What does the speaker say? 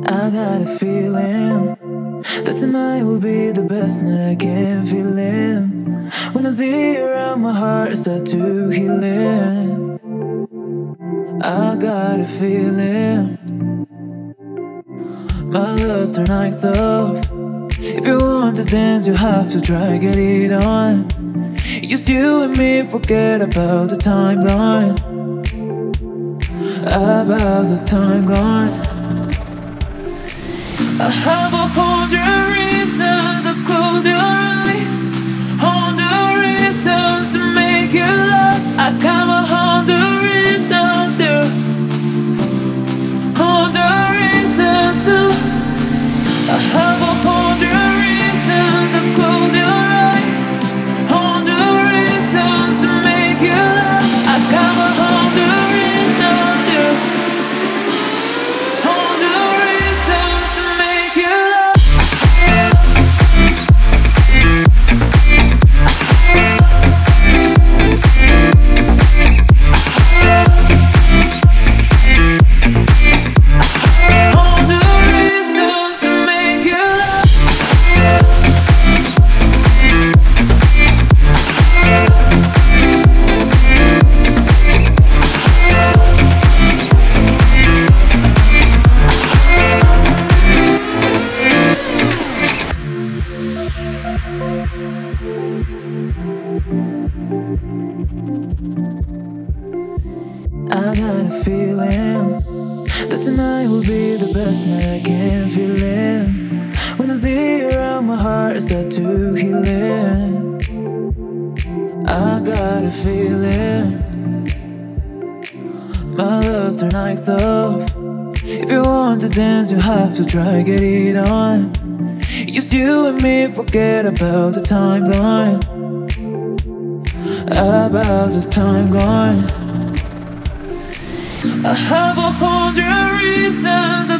I got a feeling that tonight will be the best night I can feel in. When I see you around, my heart starts to healing. I got a feeling my love tonight's off. If you want to dance, you have to try get it on. Just you and me, forget about the time gone. About the time gone. I have 100 reasons to close your eyes, 100 reasons to make you laugh. I got 100 reasons to, 100 reasons to. I have 100 reasons to close your eyes, 100 reasons to make you laugh. I got 100 reasons to, 100 reasons to make you laugh. I got a feeling that tonight will be the best night I can feel in. When I see you around, my heart starts to healing. I got a feeling my love tonight's off. If you want to dance, you have to try get it on. Just you and me, forget about the time gone. About the time gone. I have 100 reasons